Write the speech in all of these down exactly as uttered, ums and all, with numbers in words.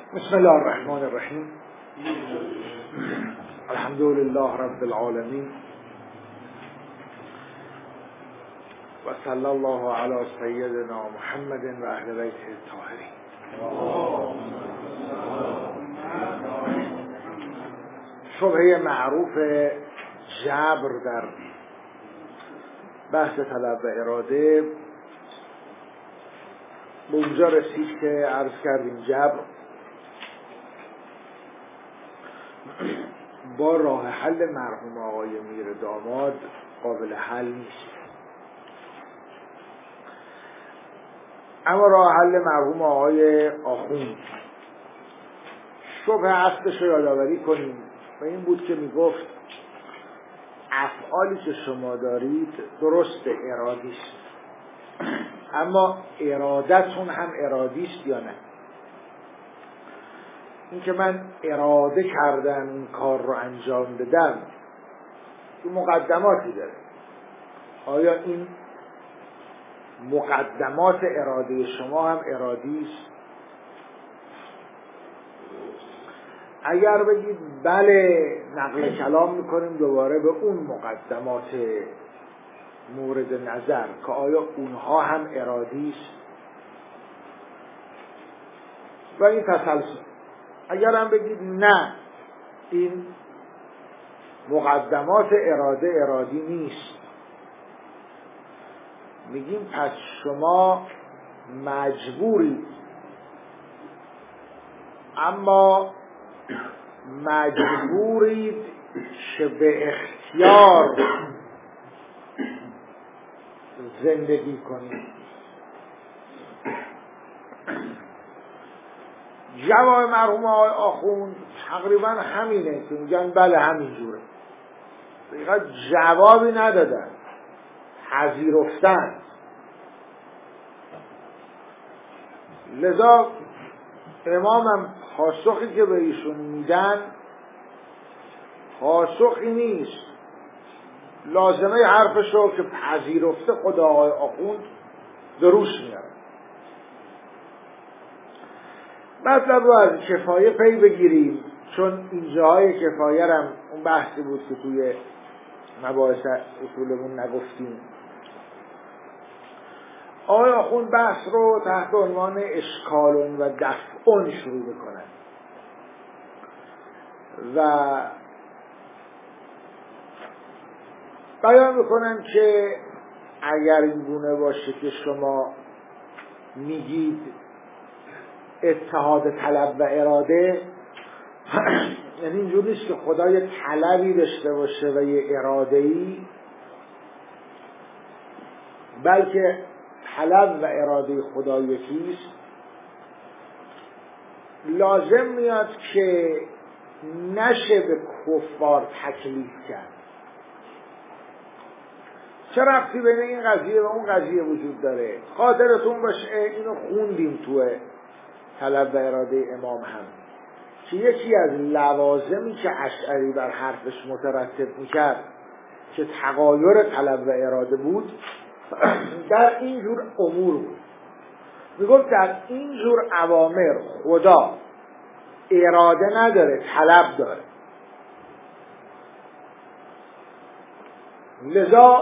بسم الله الرحمن الرحیم. الحمد لله رب العالمین و صلی الله علی سیدنا محمد و اهل بیته الطاهرین. شبهه معروف جبر در بحث طلب و اراده به اونجا رسید که عرض کردیم جبر با راه حل مرحوم آقای میر داماد قابل حل نیست، اما راه حل مرحوم آقای آخوند شبه اصلش رو یادآوری کنیم و این بود که میگفت افعالی که شما دارید درست ارادی است، اما ارادتون هم ارادی است یا نه؟ این که من اراده کردم این کار رو انجام بدم این مقدماتی داره. آیا این مقدمات اراده شما هم ارادی است؟ اگر بگید بله، نقل کلام میکنیم دوباره به اون مقدمات مورد نظر که آیا اونها هم ارادی است و این تسلسل. اگر هم بگید نه، این مقدمات اراده ارادی نیست، میگیم پس شما مجبورید، اما مجبورید که به اختیار زندگی کنید. جواب مرحوم آقای آخوند تقریبا همینه که میگن بله همینجوره. دقیقا جوابی ندادن، پذیرفتن. لذا امامم پاسخی که به ایشون میدن پاسخی نیست، لازمه حرفشو که پذیرفته خدا آقای آخوند دروش میاره. مطلب رو از کفایه پی بگیریم، چون اینجاهای کفایه هم اون بحثی بود که توی مباحث اصولمون نگفتیم. آقای آخوند بحث رو تحت عنوان اشکالون و دفعون شروع میکنن و بیان میکنن که اگر این گونه باشه که شما میگید اتحاد طلب و اراده، یعنی اینجور نیست که خدا یه طلبی داشته باشه و یه اراده‌ای، بلکه طلب و اراده خدا یکیست. لازم میاد که نشه به کفار تکلیف کرد. چه ربطی بین این قضیه و اون قضیه وجود داره؟ خاطرتون باشه اینو خوندیم تو طلب و اراده امام هم که یکی از لوازمی که اشعری بر حرفش مترتب میکرد که تغایر طلب و اراده بود در این جور امور بود. میگفت در این جور اوامر خدا اراده نداره، طلب داره. لذا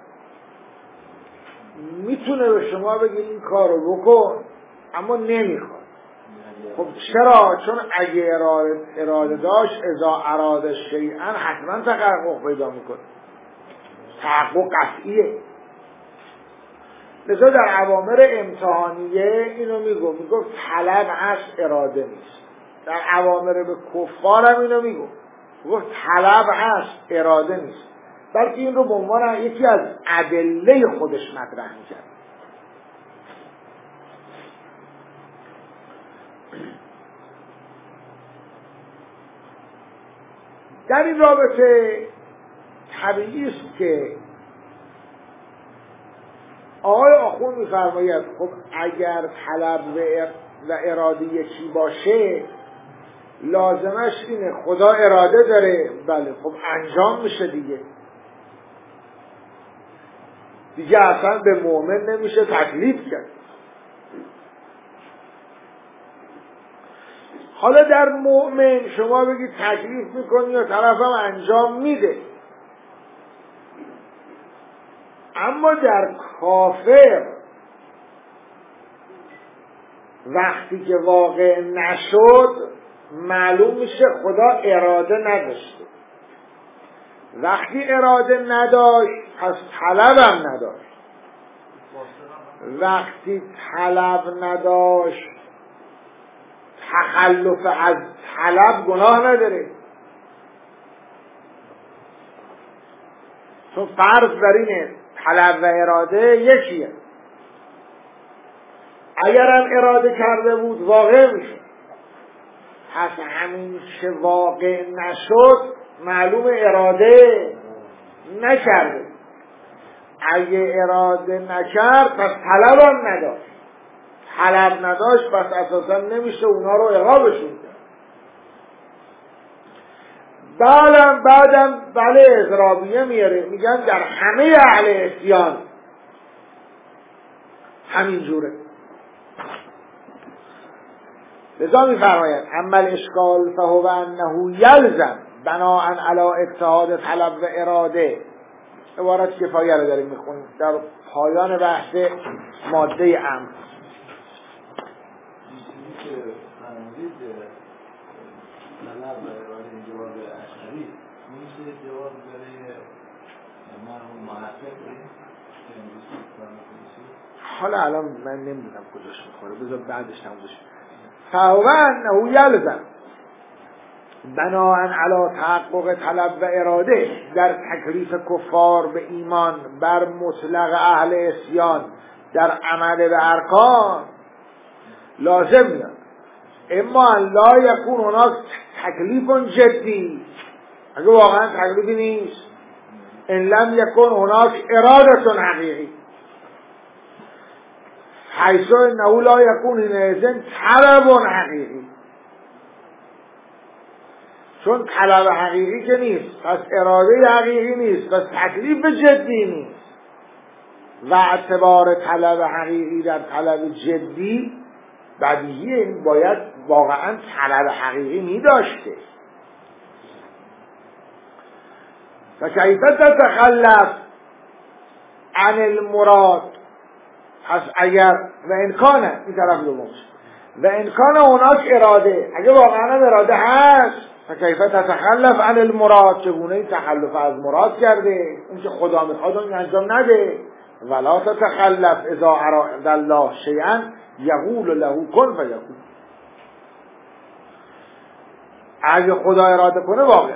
میتونه به شما بگه این کارو بکن، اما نمیخواد. خب چرا؟ چون اگه اراده, اراده داشت اذا اراده شیئا حتما تحقق پیدا میکنه، تحقق قطعیه. لذا در اوامر امتحانیه اینو میگو، میگو طلب هست اراده نیست. در اوامر به کفارم اینو میگو، میگو طلب هست اراده نیست، بلکه این رو به عنوان یکی از ادله خودش مطرح میکرد. در این رابطه طبیعی است که آقای آخوند می‌فرماید خب اگر طلب و اراده یکی باشه لازمش اینه خدا اراده داره، بله خب انجام میشه دیگه دیگه اصلا به مؤمن نمیشه تکلیف کرد. حالا در مؤمن شما بگید تکلیف میکنی یا طرفم انجام میده، اما در کافر وقتی که واقع نشد معلوم میشه خدا اراده نداشته. وقتی اراده نداشت پس طلبم نداشت. وقتی طلب نداشت تخلف از طلب گناه نداره، چون فرض بر اینه طلب و اراده یکیه. اگرم اراده کرده بود واقع میشه، پس همین که واقع نشد معلوم اراده نکرده. اگه اراده نکرد پس طلب هم نداشت، طلب نداشت پس اساسا نمیشه اونا رو عقابشون کرد. بعدم بعدم بله اضرابیه میاره، میگن در همه اهل اسیان همین جوره. لذا میفرماید اما الاشکال فهو انه یلزم بناء علی اتحاد طلب و اراده. عبارت کفایه رو داریم میخونیم در پایان بحث ماده امر. حالا الان من نمیدونم کجاش میخوره، بذار بعدش تمومش. فهو انه یلزم بناء علی تحقق طلب و اراده در تکلیف کفار به ایمان بر مطلق اهل عصیان در عمل به ارکان لازم میاد اما لا یکون هناک تکلیف جدی، اگه واقعا تکلیفی نیست، ان لم یکن هناک اراده حقیقی حیث انه لا یکون اینئذ طلب حقیقی. چون طلب حقیقی که نیست پس اراده حقیقی نیست، پس تکلیف جدی نیست. و اعتبار طلب حقیقی در طلب جدی بدیهیه، این باید واقعا طلب حقیقی می داشته. و کیف تتخلف عن المراد، پس اگر و امکانه این طرف دومش و امکانه هناک اراده، اگه واقعا اراده هست فکیف تتخلف عن المراد، چگونه این تخلف از مراد کرده، اون که خدا میخواد اون انجام نده. ولا تتخلف اذا اراد الله شیئا یقول له کن فیکون، اگه خدا اراده کنه واقع.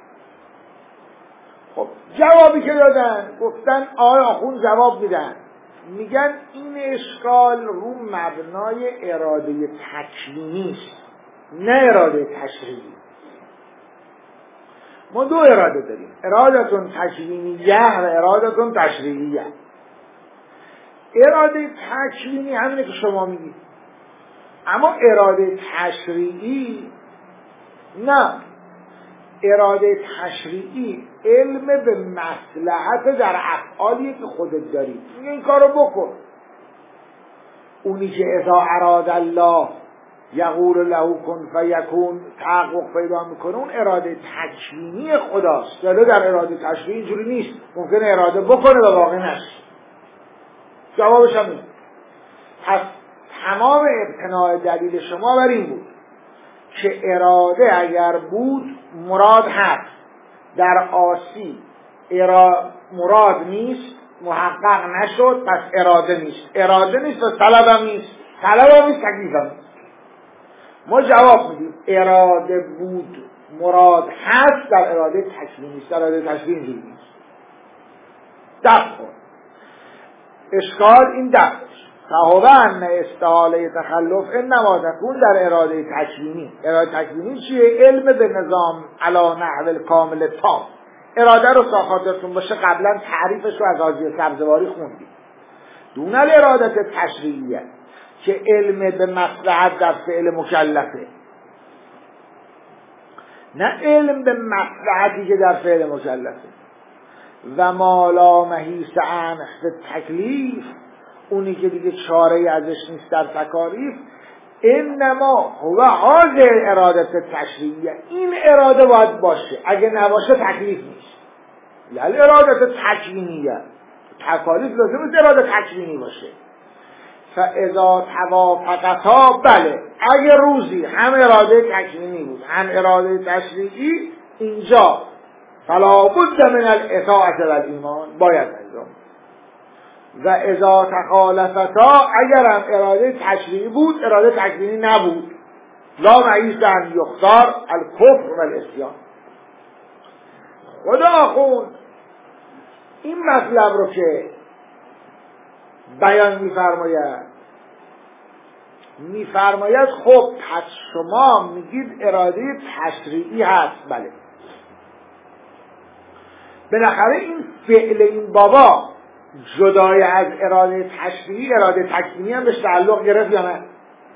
خب جوابی که دادن، گفتن آقای آخوند جواب میدن، میگن این اشکال رو مبنای اراده تکوینی است نه اراده تشریعی. ما دو اراده داریم، ارادتون تکوینیه و ارادتون تشریعیه. اراده تکوینی همینه که شما میگید، اما اراده تشریعی نه. اراده تشریعی علم به مصلحت در افعالیه که خودت داری، این کارو بکن. اونی که اذا اراد الله یقول له کن فیکون تحقق پیدا میکنه، اون اراده تکوینی خداست. ولی در اراده تشریعی اینجوری نیست، ممکنه اراده بکنه و واقع نشه. جوابش هم این. پس تمام ابتناع دلیل شما بر این بود که اراده اگر بود مراد هست، در آسی ارا... مراد نیست، محقق نشد، پس اراده نیست. اراده نیست پس طلب هم نیست، طلب هم نیست، تکلیف هم نیست. ما جواب میدیم اراده بود مراد هست، در اراده تکوینی نیست، در اراده تشریعی اینجوری نیست. دفع کن اشکال این دفع. فهو ان استحاله تخلف انما تکون در اراده تکوینی. اراده تکوینی چیه؟ علم به نظام علی نحو الکامل تام. اراده رو خاطرتون باشه قبلا تعریفش رو از حاجی سبزواری خوندیم. دون الاراده تشریعیه که علم به مصلحت در فعل مکلفه، نه علم به مصلحتی که در فعل مکلفه. و ما لا محیص عنه تکلیف، اونی که دیگه چاره ازش نیست در تکالیف، انما هو حاضر اراده تشریعیه، این اراده باید باشه، اگه نباشه تکلیف نیست. یعنی اراده تکوینیه، تکالیف لازم نیست اراده تکوینی باشه. فاذا توافقتا، بله اگه روزی هم اراده تکوینی بود هم اراده تشریعی، اینجا فلا بد من الاطاعة والایمان، باید انجام. و اذا تخالفتا، اگر هم اراده تشریعی بود اراده تکوینی نبود، لا معیز ان یختار الکفر والعصیان. خدا آخوند این مطلب رو که بیان میفرماید میفرماید خب پس شما میگید اراده تشریعی هست، بله بالاخره این فعل این بابا جدای از اراده تشریعی اراده تکوینی هم بهش تعلق گرفت یا نه؟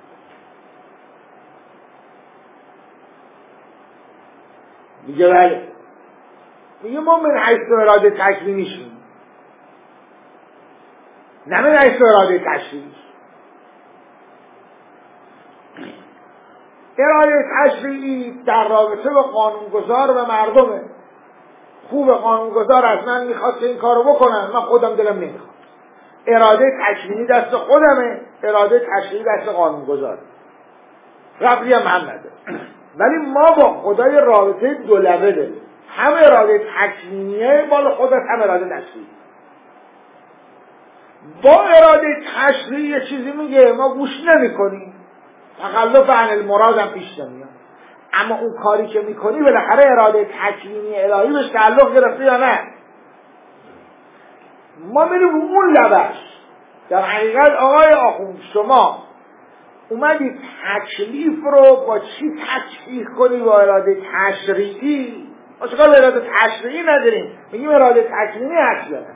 میگه بله. میگه ما من حیث اراده تکوینیشون، نه من حیث اراده تشریعی. اراده تشریعی در رابطه با قانونگذار و مردمه. خوب قانونگذار از من میخواد که این کارو بکنم، من خودم دلم نمیخواد. اراده تکوینی دست خودمه، اراده تشریعی دست قانونگذار. ربطی هم هم نداره. ولی ما با خدای رابطه دولبه داریم، هم اراده تکوینیه مال خودت، هم اراده تشریعی. با اراده تشریعی یه چیزی میگه ما گوش نمی کنیم، تخلف عن المراد هم پیش نمیاد، اما اون کاری که میکنی بالاخره اراده تکوینی الهی بهش تعلق گرفته یا نه؟ ما میریم اون لبش. در حقیقت آقای آخوند شما اومدی تکلیف رو با چی تشریح کنی؟ با اراده تشریعی. ما چکار به اراده تشریعی نداریم، میگیم اراده تکوینی هست یا نه؟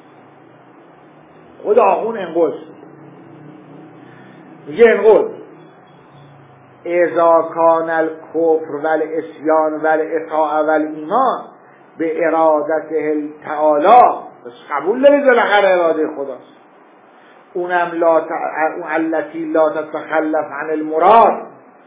خود آخوند انقل میگه انقل اذا کان الکفر والعصیان والاطاعة والایمان به ارادته تعالی، بس قبول دارید بالاخره اراده خداست، اونم لا ت... اون التي لا تتخلف عن المراد،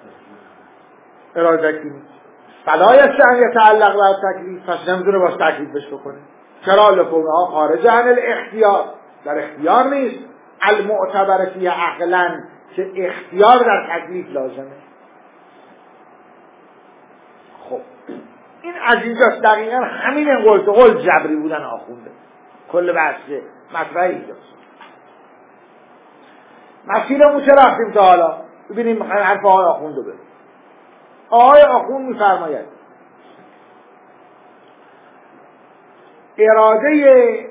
اراده کی فلا یستطیع ان یتعلق با تکلیف، پس نمیتونه باش تکلیفش بکنه. چرا؟ لکونها خارج عن الاختیار، در اختیار نیست، المعتبر فیه عقلا، که اختیار در تکلیف لازمه. خب این از اینجاست دقیقا همین انقل تو قول جبری بودن آخونده، کل بحث مطرح اینجاست. مسیرمون چه رفتیم تا حالا؟ ببینیم حرف آقای آخوند رو بریم. آقای آخوند میفرماید اراده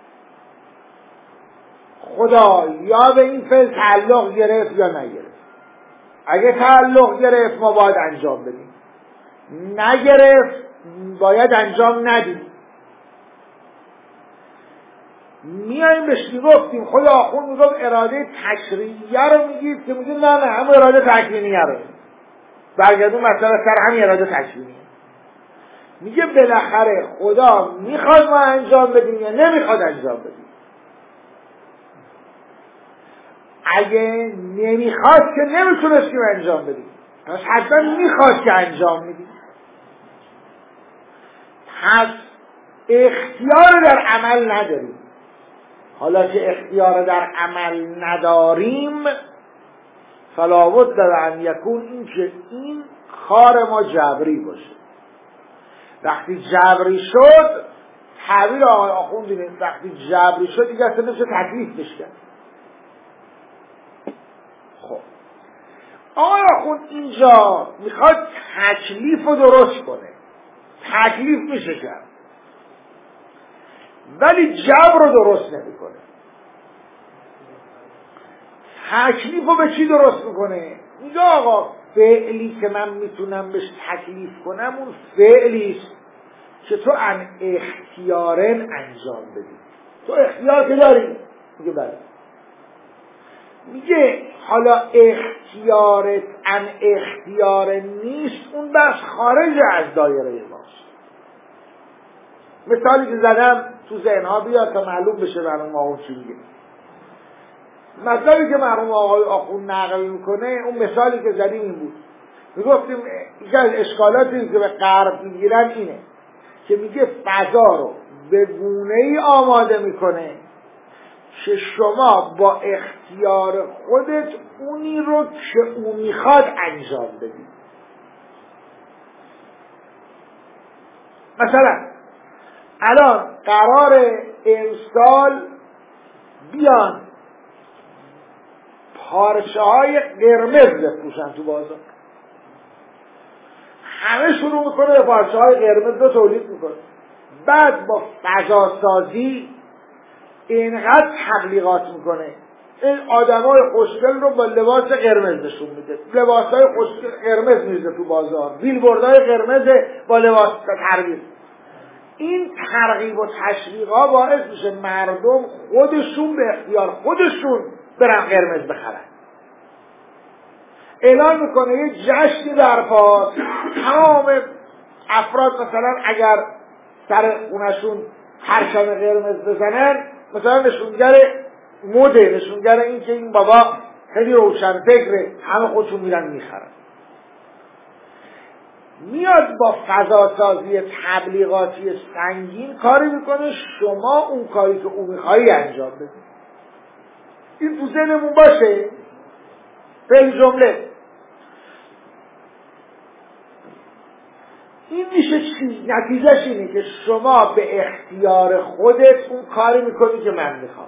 خدا یا به این فعل تعلق گرفت یا نگرفت. اگه تعلق گرفت ما باید انجام بدیم، نگرفت باید انجام ندیم. میاییم بهش میگفتیم، خود آخوند میگفت اراده تشریعیه رو میگید که میگید نه نه همون اراده تکوینیه رو برگردون مثلا سر همین اراده تکوینیه. میگه بالاخره خدا میخواد ما انجام بدیم یا نمیخواد انجام بدیم. اگه نمیخواد که نمیتونستیم انجام بدیم، پس حتما میخواد که انجام میدیم. پس اختیار در عمل نداریم. حالا که اختیار در عمل نداریم فلا بد ان یکون، این که این کار ما جبری باشه. وقتی جبری شد، تعبیر آقای آخوند اینه، وقتی جبری شد دیگه اصلا نمیشه تکلیف بشه. خب آقای آخوند اینجا میخواد تکلیف رو درست کنه. تکلیف میشه کرد ولی جبر رو درست نمیکنه. تکلیف رو به چی درست میکنه؟ میگه آقا فعلی که من میتونم بهش تکلیف کنم اون فعلیست که تو ان اختیارن انجام بدی. تو اختیار که داری؟ میگه بله. میگه حالا اختیارت ان اختیار نیست، اون بس خارج از دایره ماست. مثالی که زدم تو ذهنها بیاد تا معلوم بشه برای ما اون چی میگه. مطلبی که مرحوم آقای آخوند نقل میکنه، اون مثالی که زدیم این بود، میگفتیم یکی از اشکالاتی که به غرب میگیرن اینه که میگه فضا رو به گونه‌ای آماده میکنه که شما با اختیار خودت اونی رو که او میخواد انجام بدید. مثلا الان قرار امسال بیان پارچه های قرمز بفروشن تو بازار، همه شروع میکنه به پارچه های قرمز رو تولید میکنه، بعد با فضا سازی اینقدر تبلیغات میکنه، این آدمای خوشگل رو با لباس قرمز نشون میده، لباسای خوشگل قرمز میزه تو بازار، بیلبوردهای قرمز با لباس ترغیب. این ترغیب و تشویقا باعث میشه مردم خودشون به اختیار خودشون برن قرمز بخرن. اعلان میکنه یه جشنی برپاست، تمام افراد مثلا اگر سر خونشون پرچم قرمز بزنن، مثلا نشونگر مده، نشونگر این که این بابا خیلی روشن فکره، همه خودشون میرن میخرن. میاد با فضاسازی تبلیغاتی سنگین کاری میکنه شما اون کاری که اون میخوایی انجام بدید. این تو ذهنمون باشه. فعل جمله این میشه چی؟ نتیجهش اینه که شما به اختیار خودت اون کاری میکنی که من میخوام.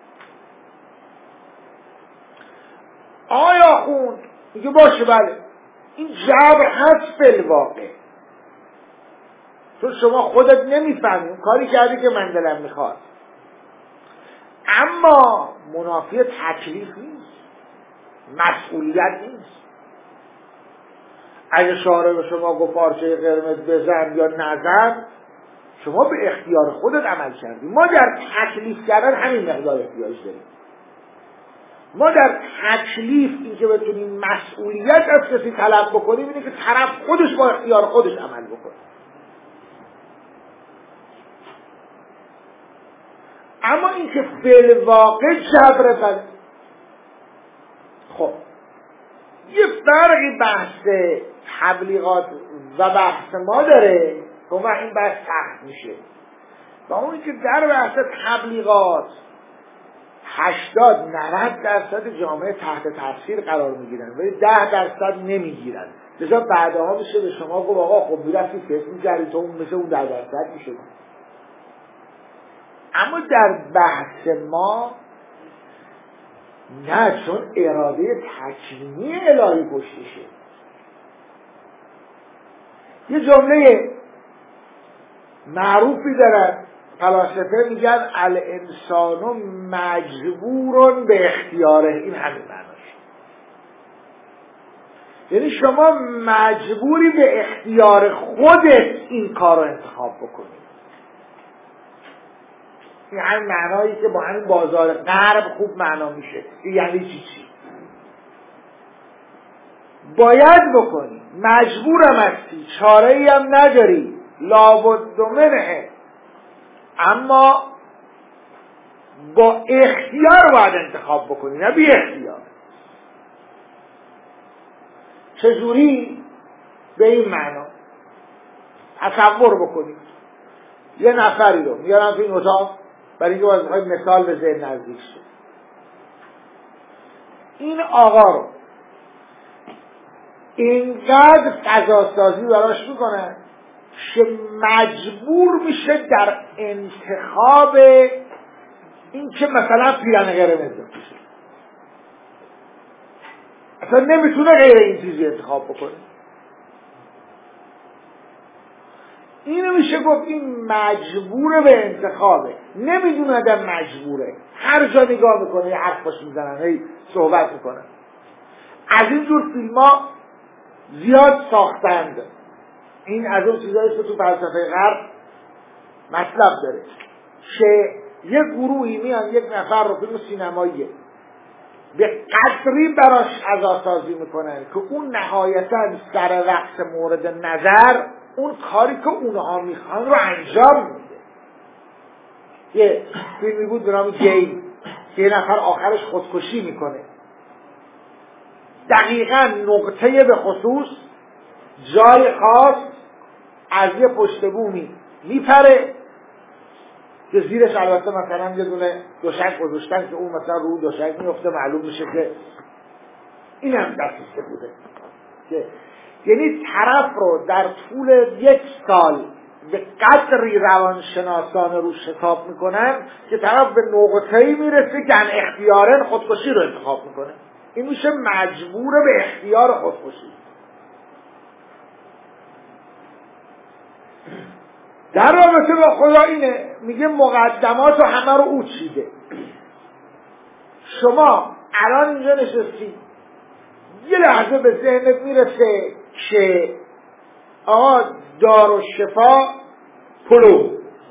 آیا خوند میگه باشه بله این جبر هست بالواقع، چون شما خودت نمیفهمی اون کاری کردی که من دلم میخواد، اما منافی تکلیف نیست، مسئولیت نیست. اگه شارع به شما گفت پارچه قرمز بزن یا نزن، شما به اختیار خودت عمل کردی. ما در تکلیف کردن همین مقدار احتیاج داریم. ما در تکلیف این که بتونیم مسئولیت از کسی طلب بکنیم اینه که طرف خودش با اختیار خودش عمل بکنه. اما این که فعل واقع جبر بد. خب یه فرقی بحث تبلیغات و بحث ما داره که این بحث سخت میشه، و اونی که در بحث تبلیغات هشتاد نود درصد جامعه تحت تاثیر قرار میگیرن ولی ده درصد نمیگیرن. لذا بعدها میشه به شما گفت آقا خب میرفتی فکر میکردی تو اون مثل اون ده درصد میشه. اما در بحث ما نه، چون اراده تکوینی الهی پشتشه. یه جمله معروفی دارن فلاسفه میگن الانسان مجبور به اختیاره. این همین معناش، یعنی شما مجبوری به اختیار خودت این کار رو انتخاب بکنی. این همین معنایی که با همین بازار غرب خوب معنا میشه. یعنی چی چی؟ باید بکنی، مجبورم هستی، چاره ای هم نداری، لابد منه، اما با اختیار باید انتخاب بکنی نه بی اختیار. چجوری؟ به این معنا تصور بکنید یه نفری رو میارم تو این اتاق برای اینکه باید بخواید مثال به ذهن نزدیک شد. این آقا رو اینقدر فضاسازی براش میکنن که مجبور میشه در انتخاب این که مثلا پیرن قرمز بپوشه، اصلا نمیتونه غیر این چیزی انتخاب بکنه. اینو میشه گفت این مجبوره به انتخابه، نمیدونه آدم مجبوره، هر جا نگاه میکنه یه حرف باش میزنن، هی صحبت میکنن. از این جور فیلم ها زیاد ساختند. این از اون چیزایی که تو فلسفه غرب مطلب داره که یک گروهی میان یک نفر رو فیلم سینماییه به قدری براش فضاسازی میکنن که اون نهایتا سر وقت مورد نظر اون کاری که اونها میخوان رو انجام میده. یه فیلمی بود به نام گیم که یه نفر آخرش خودکشی میکنه، دقیقاً نقطه به خصوص جای خاص از یه پشت بومی میپره که زیرش البته مثلا یه دونه دوشک گذاشتن که اون مثلا رو دوشک میفته، معلوم میشه که این هم دستیسته بوده. که یعنی طرف رو در طول یک سال به قدری روانشناسان رو شتاب میکنن که طرف به نقطه‌ای میرسه که ان اختیارن خودکشی رو انتخاب میکنه. این میشه مجبور به اختیار خودکشی. در رابطه با خدا اینه، میگه مقدمات رو همه رو او چیده. شما الان اینجا نشستی، یه لحظه به ذهنت میرسه که آقا دار و شفا پلو،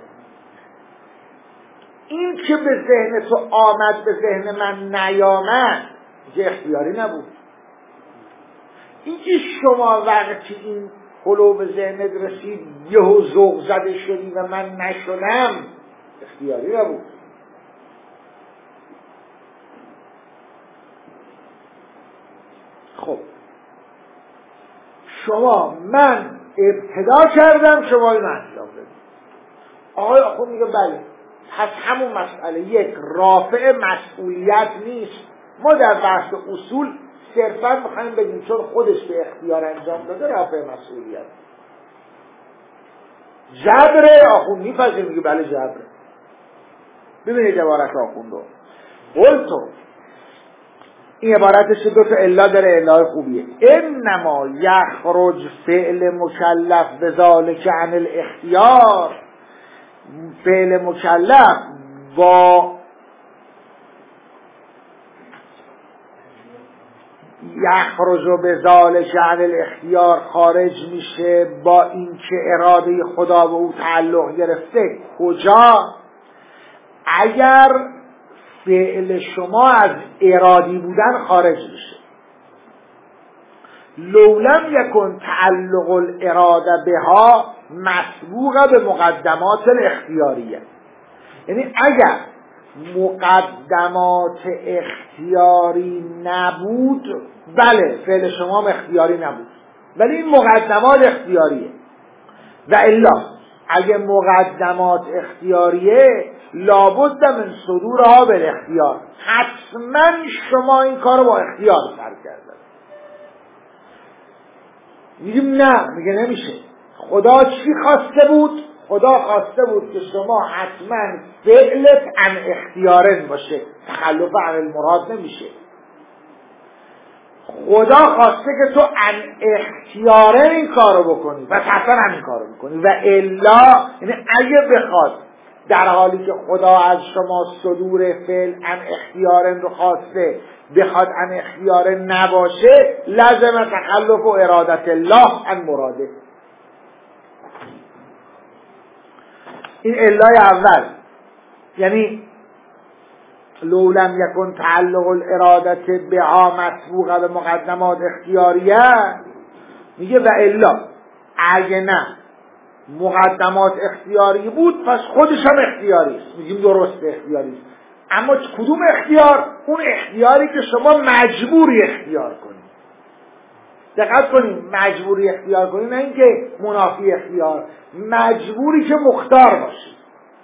این که به ذهن تو آمد به ذهن من نیامد یه اختیاری نبود. این که شما وقتی این پلو به ذهنت رسید یهو ذوق زده شدی و من نشدم اختیاری نبود. خب شما من ابتدا کردم شما اینو انجام بدید. آقای آخوند میگه بله، پس همون مسئله یک رافع مسئولیت نیست. ما در بحث اصول صرفا میخوایم بگیم چون خودش به اختیار انجام داده رافع مسئولیت. جبره؟ آخوند میپذیره میگه بله جبره. ببینید عبارت آخوند رو قول تو این عبارتش دو تا الا داره، الا خوبیه. انما یخرج فعل مکلف بذالک عن الاختیار، فعل مکلف با یخرج بذالک عن الاختیار خارج میشه با اینکه اراده خدا به او تعلق گرفته. کجا؟ اگر فعل شما از ارادی بودن خارج میشه. لولم یکن تعلق الاراده بها مسبوق به مقدمات الاختیاریه. یعنی اگر مقدمات اختیاری نبود، بله فعل شما هم اختیاری نبود، ولی این مقدمات اختیاریه. و الا اگه مقدمات اختیاریه لابد من صدورها به اختیار، حتما شما این کارو با اختیار سر کردن. میگیم نه، میگه نمیشه. خدا چی خواسته بود؟ خدا خواسته بود که شما حتما فعلت عن اختیارن باشه، تخلف عن المراد نمیشه. خدا خواسته که تو عن اختیارن این کارو بکنی و حتما همین کارو بکنی. و الا یعنی اگه بخواد در حالی که خدا از شما صدور فعل عن اختیارن رو خواسته بخواد عن اختیارن نباشه، لازم تخلف و ارادت الله عن مراده. این الای اول یعنی لولم یکن تعلق الارادت بها مسبوقه به مقدمات اختیاریه. میگه و الا اگه نه مقدمات اختیاری بود پس خودش هم اختیاری است. میگیم درست اختیاری است، اما کدوم اختیار؟ اون اختیاری که شما مجبوری اختیار کنید. دقت کنید، مجبوری اختیار کنید، نه اینکه منافی اختیار، مجبوری که مختار باشید.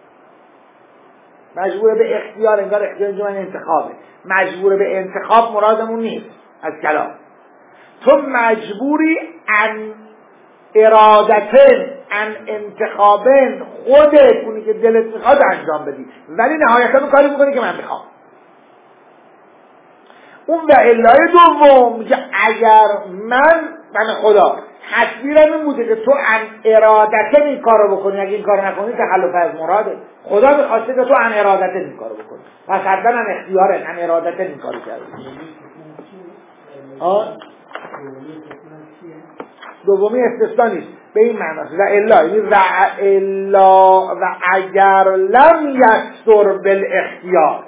مجبور به اختیار انگار اختیار اینجا من انتخابه، مجبور به انتخاب مرادمون نیست از کلام. تو مجبوری ان ارادتن ان انتخابن خودت اونی که دلت میخواد انجام بدی، ولی نهایتا اون کاری میکنی که من میخوام. اون و علای دوم میگه اگر من من خدا تصویرم این بوده که تو ان ارادتن این کارو بکنی، اگه این کارو نکنی تخلف از مراده. خدا میخواسته که تو ان ارادتن این کارو بکنی، پس حتما ان اختیارن ان ارادتن این کارو کردی. آه دومی استثنا نیست، به این معناست. و الا یعنی و الا و اگر لم یستر بالاختیار.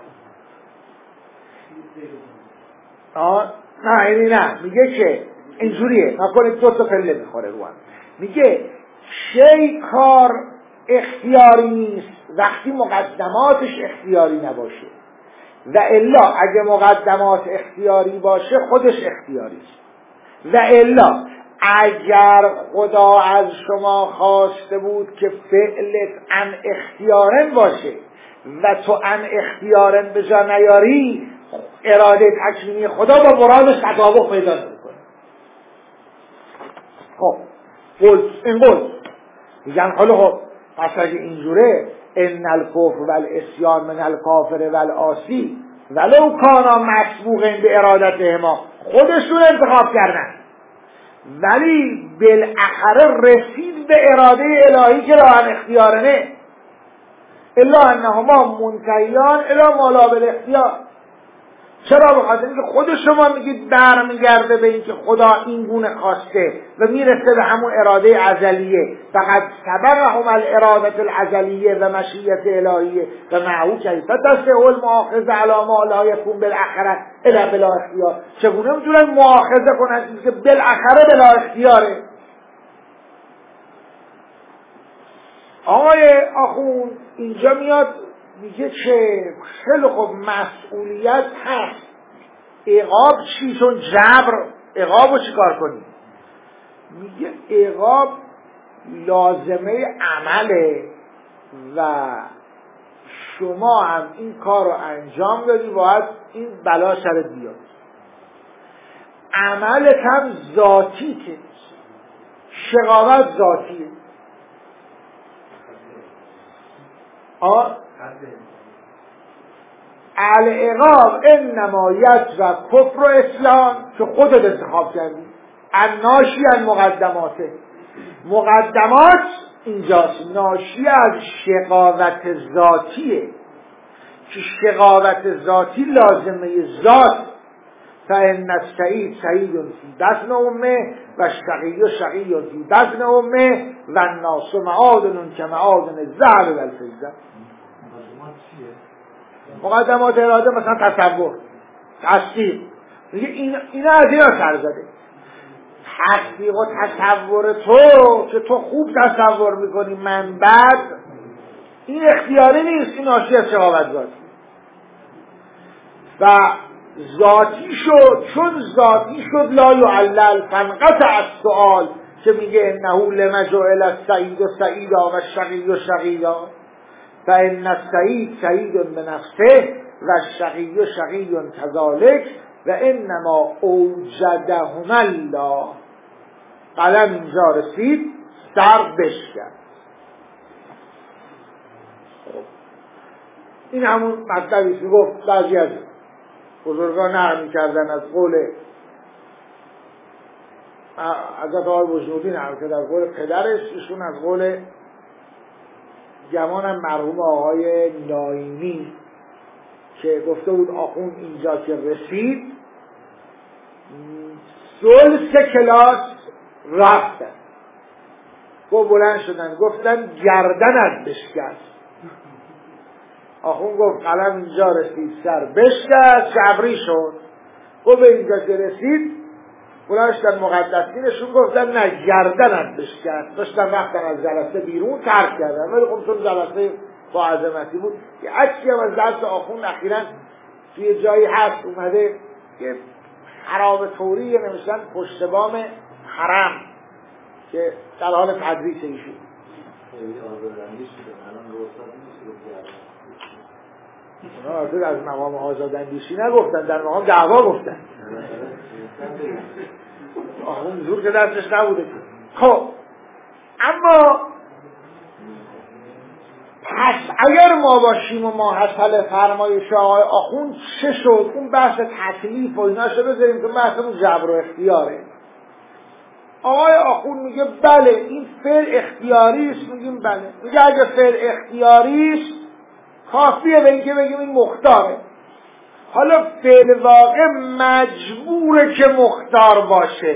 آه نه یعنی نه، میگه که اینجوریه، نکنید دو تا پله میخوره رو هم. میگه شی کار اختیاری نیست وقتی مقدماتش اختیاری نباشه. و الا اگه مقدمات اختیاری باشه خودش اختیاری است. و الا اگر خدا از شما خواسته بود که فعلت ان اختیارن باشه و تو ان اختیارن به جا نیاری، اراده تکوینی خدا با مرادش تطابق پیدا نمیکنه. خب قول این قول میگن حالا خب پس اگه اینجوره ان الکفر والعصیان من الکافر والعاصی ولو کانا مسبوقین به ارادتهما، خودشون انتخاب کردن ولی بالاخره رسید به اراده الهی که راه اختیارنه، الا انهما منتهیان الی ما لا بالاختیار. چرا؟ بخاطر اینکه خود شما میگید برمیگرده به اینکه خدا این گونه خواسته و میرسه به همون اراده ازلیه، فقط سبقهم الاراده الازلیه و مشیت الهیه و معه کیف تستطیع المؤاخذه علی ما لا یکون بالاخره الا بلا اختیار. چگونه میتونن مؤاخذه کنن که بالاخره بلا اختیاره؟ آقای آخوند اینجا میاد میگه که خیلی خوب مسئولیت هست، عقاب چی؟ چون جبر عقابو چی کار کنی؟ میگه عقاب لازمه عمله و شما هم این کار رو انجام دادی، باید این بلا سرت بیاد. عملت هم ذاتی که شقاوت ذاتیه. آه العقاب انما یجب کفر و اسلام که خودت انتخاب کردی، الناشی از مقدماته. مقدمات اینجاست ناشی از شقاوت ذاتیه که شقاوت ذاتی لازمه ذات. فإن السعید سعید فی بطن امه و الشقی شقی فی بطن امه و الناس معادن که معادن الذهب والفضه. مقدمات اراده مثلا تصور، تصدیق، میگه این اینا از اینا سر زده. تصدیق و تصور تو که تو خوب تصور میکنی من بد، این اختیاری نیست، این ناشی از شقاوت ذاتی و ذاتی شد. چون ذاتی شد لا یعلل فانقطع السؤال که میگه انه لما جعل السعید و سعیدا و الشقی و شقیدا فإن السعید سعید بنفسه و الشقی شقی كذلك و انما اوجدهم الله. قلم اینجا رسید سر بشکن. این همون مطلبی که گفت بعضی از بزرگان نقل می‌کردن از قول حضرت آقای بجنودی نقل کرد از قول پدرش، ایشون از قول گمانم مرحوم آقای ناینی که گفته بود آخوند اینجا که رسید ثلث کلاس رفتن، گفت بلند شدن گفتن گردنت بشکست. آخوند گفت قلم اینجا رسید سر بشکست، جبری شد. گفت به اینجا که رسید بلند شدن مقدسینشون گفتن نه گردنت بشکست. داشتن رفتن از جلسه بیرون ترک کردن، ولی خب چون جلسه با عظمتی بود که عکسی هم از درس آخوند اخیراً توی جایی هست اومده که حرام طوری نمیشتن پشت بام حرم که در حال تدریس ایشون. اونا اصلا از مقام آزاداندیشی نگفتن، در مقام دعوا گفتن. آخوند زور که دستش نبوده. خب اما پس اگر ما باشیم و ما حاصل فرمایش آقای آخوند چه شد؟ اون بحث تکلیف و اینا شو بذاریم که بحثمون جبر و اختیاره. آقای آخوند میگه بله این فعل اختیاری است. میگیم بله. میگه اگه فعل اختیاری است کافیه به اینکه بگیم این مختاره. حالا فعل واقع مجبوره که مختار باشه.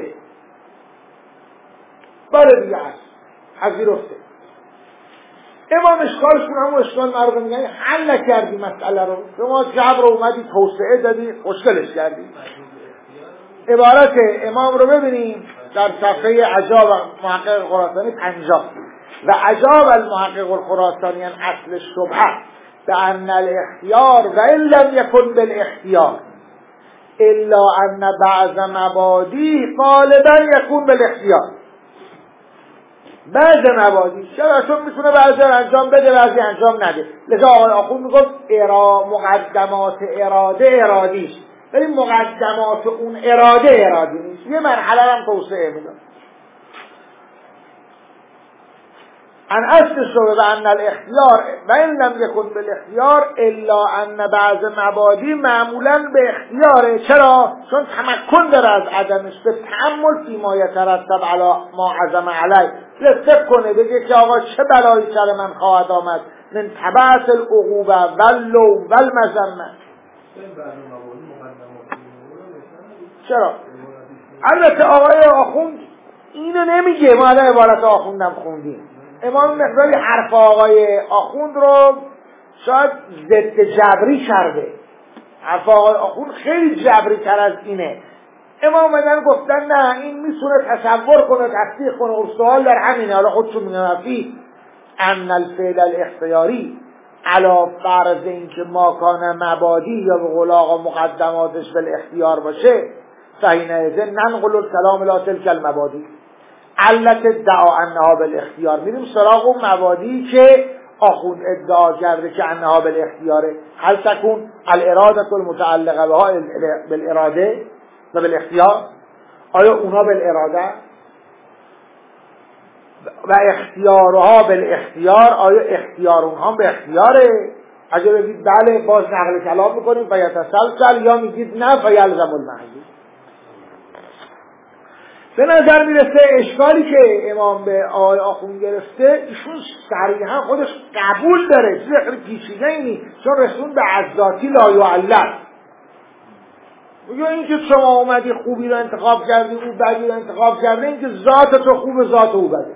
بله دیگه هست حضیرفته. امام اشکالشون همون اشکال مردم میگن حل نکردی مسئله رو، شما جبر رو اومدی توسعه دادی خوشگلش کردی. عبارت امام رو ببینیم در صفحه عجاب محقق خراسانی پنجاه. و عجاب المحقق الخراسانی اصل شبهه به ان الاختیار و ان لم یکن بالاختیار الا ان بعض مبادی غالبا یکون بالاختیار. بعض مبادی چرا؟ چون میتونه بعضی انجام بده بعضی انجام نده. لذا آقای آخوند میگفت ارا مقدمات اراده ارادیست، ولی مقدمات اون اراده ارادی نیست. یه مرحله هم توسعه میدن. ان اصل شده به ان الاختیار و ان لم یکن بالاختیار الا ان بعض مبادی معمولا به اختیاره. چرا؟ چون تمکن داره از عدمش، به تأمل فیما یترتب علی ما عزم علیه، فکر کنه بگه که آقا چه بلایی سر من خواهد آمد من تبعث العقوبه واللوم والمذمه. چرا؟ البته آقای آخوند اینو نمیگه، ما الان عبارت آخوندم خوندیم. امام مقداری حرف آقای آخوند رو شاید ضد جبری کرده. حرف آقای آخوند خیلی جبری تر از اینه. امام مدن گفتن نه، این میتونه تصور کنه، تصدیق کنه. سوال در همینه. حالا خودشون میگن فی ان الفعل الاختیاری علا فرض این که ما کان مبادی یا به قول آقا مقدماتش بالاختیار باشه، فحینئذ ننقل الکلام لا تلک المبادی علت ادعا انها بالاختیار. میریم سراغ اون مبادی که آخوند ادعا کرده که انها بالاختیاره. هل تکون الاراده المتعلقه بها بالاراده و بالاختیار؟ آیا اونا بالاراده و اختیارها بالاختیار؟ آیا اختیار اونها به اختیاره؟ اگه بگید بله باز نقل کلام میکنیم فیتسلسل، یا میگید نه فیلزم المحذور. به نظر میرسه اشکالی که امام به آقای آخوند گرفته ایشون صریحا خودش قبول داره، چیز خیلی پیچیده اینی، چون رسون به عزاتی لا یعلم. یا این که شما اومدی خوبی رو انتخاب کردی او بدی رو انتخاب کرده، این که ذات تو خوب ذات او بده.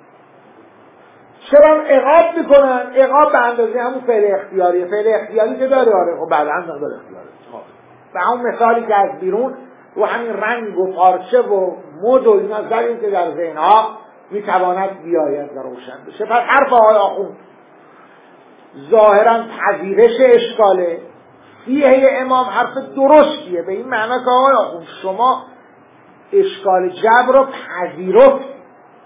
چرا عقاب میکنن؟ عقاب به اندازه همون فعل اختیاریه. فعل اختیاری که داره آره خب بعد هم داره اختیاره. و همون مثالی که از بیرون رو همین رنگ و پارچه و مد و اینا زدیم که در ذهنها میتواند بیاید و روشن بشه. پس حرف آقای آخوند ظاهرا پذیرش اشکاله، فیه امام حرف درستیه، به این معنی که آقای آخوند شما اشکال جبر رو پذیرفت،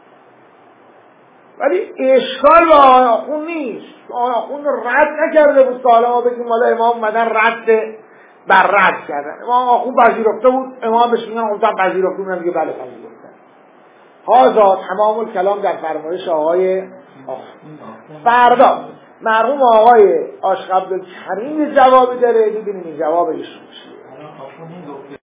ولی اشکال به آقای آخوند نیست. آقای آخوند رد نکرده بود که حالا ما بگیم حالا امام اومدن رد بر رد کردن. امام آخوند پذیرفته بود، امام بهش میگن اونم پذیرفته بود، میگه بله پذیرفتن. هذا تمام الکلام در فرمایش آقای آخوند. فردا مرحوم آقای عاشق عبدالکریم جوابی داره، ببینیم این جواب ایشون چیه.